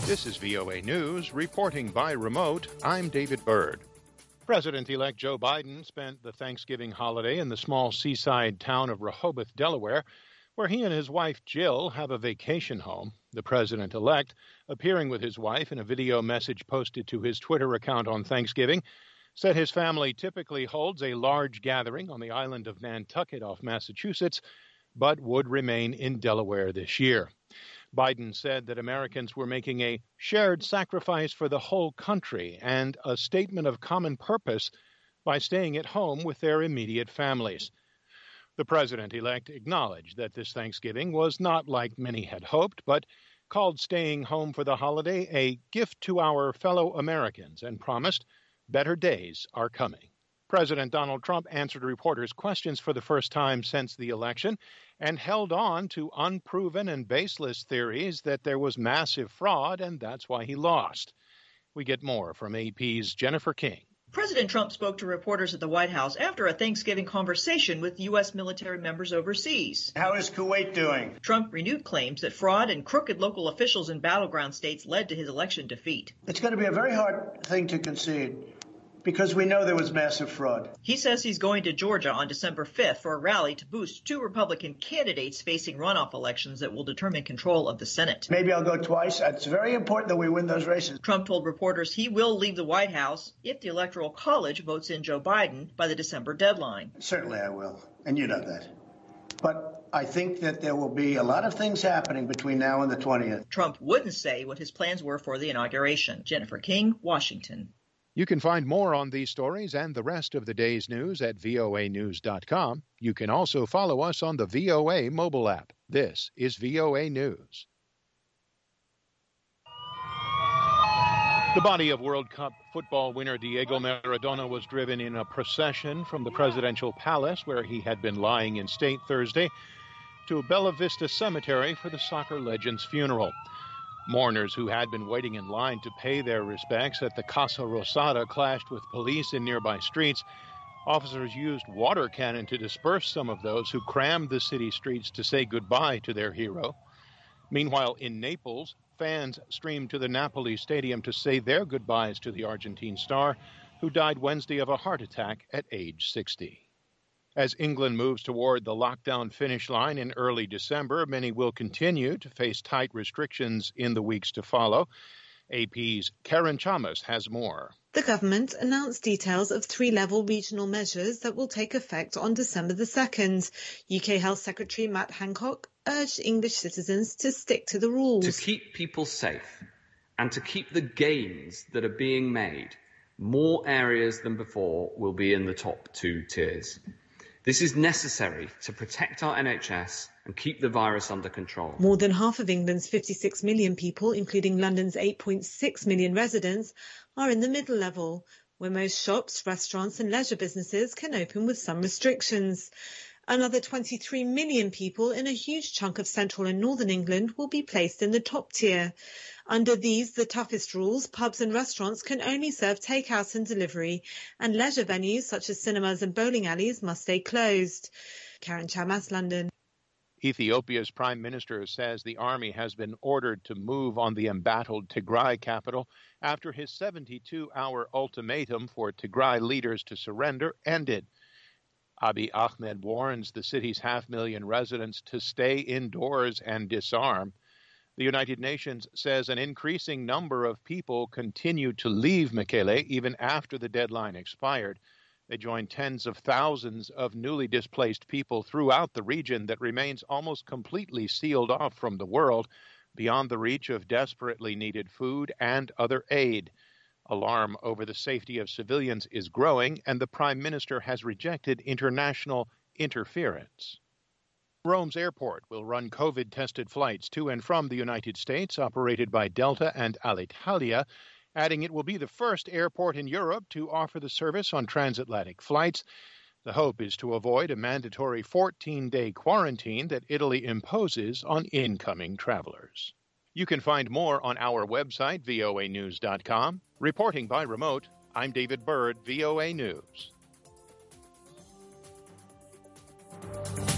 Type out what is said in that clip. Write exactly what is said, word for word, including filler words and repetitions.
This is V O A News, reporting by remote. I'm David Byrd. President-elect Joe Biden spent the Thanksgiving holiday in the small seaside town of Rehoboth, Delaware, where he and his wife Jill have a vacation home. The president-elect, appearing with his wife in a video message posted to his Twitter account on Thanksgiving, said his family typically holds a large gathering on the island of Nantucket off Massachusetts, but would remain in Delaware this year. Biden said that Americans were making a shared sacrifice for the whole country and a statement of common purpose by staying at home with their immediate families. The president-elect acknowledged that this Thanksgiving was not like many had hoped, but called staying home for the holiday a gift to our fellow Americans and promised better days are coming. President Donald Trump answered reporters' questions for the first time since the election and held on to unproven and baseless theories that there was massive fraud and that's why he lost. We get more from A P's Jennifer King. President Trump spoke to reporters at the White House after a Thanksgiving conversation with U S military members overseas. How is Kuwait doing? Trump renewed claims that fraud and crooked local officials in battleground states led to his election defeat. It's going to be a very hard thing to concede, because we know there was massive fraud. He says he's going to Georgia on December fifth for a rally to boost two Republican candidates facing runoff elections that will determine control of the Senate. Maybe I'll go twice. It's very important that we win those races. Trump told reporters he will leave the White House if the Electoral College votes in Joe Biden by the December deadline. Certainly I will, and you know that. But I think that there will be a lot of things happening between now and the twentieth. Trump wouldn't say what his plans were for the inauguration. Jennifer King, Washington. You can find more on these stories and the rest of the day's news at V O A news dot com. You can also follow us on the V O A mobile app. This is V O A News. The body of World Cup football winner Diego Maradona was driven in a procession from the presidential palace, where he had been lying in state Thursday, to Bella Vista Cemetery for the soccer legend's funeral. Mourners who had been waiting in line to pay their respects at the Casa Rosada clashed with police in nearby streets. Officers used water cannon to disperse some of those who crammed the city streets to say goodbye to their hero. Meanwhile, in Naples, fans streamed to the Napoli Stadium to say their goodbyes to the Argentine star, who died Wednesday of a heart attack at age sixty. As England moves toward the lockdown finish line in early December, many will continue to face tight restrictions in the weeks to follow. A P's Karen Chamas has more. The government announced details of three-level regional measures that will take effect on December the second. U K Health Secretary Matt Hancock urged English citizens to stick to the rules. To keep people safe and to keep the gains that are being made, more areas than before will be in the top two tiers. This is necessary to protect our N H S and keep the virus under control. More than half of England's fifty-six million people, including London's eight point six million residents, are in the middle level, where most shops, restaurants and leisure businesses can open with some restrictions. Another twenty-three million people in a huge chunk of central and northern England will be placed in the top tier. Under these, the toughest rules, pubs and restaurants can only serve takeout and delivery, and leisure venues such as cinemas and bowling alleys must stay closed. Karen Chamas, London. Ethiopia's prime minister says the army has been ordered to move on the embattled Tigray capital after his seventy-two hour ultimatum for Tigray leaders to surrender ended. Abiy Ahmed warns the city's half-million residents to stay indoors and disarm. The United Nations says an increasing number of people continue to leave Mekele even after the deadline expired. They join tens of thousands of newly displaced people throughout the region that remains almost completely sealed off from the world, beyond the reach of desperately needed food and other aid. Alarm over the safety of civilians is growing, and the Prime Minister has rejected international interference. Rome's airport will run COVID-tested flights to and from the United States, operated by Delta and Alitalia, adding it will be the first airport in Europe to offer the service on transatlantic flights. The hope is to avoid a mandatory fourteen-day quarantine that Italy imposes on incoming travelers. You can find more on our website, V O A news dot com. Reporting by remote, I'm David Byrd, V O A News.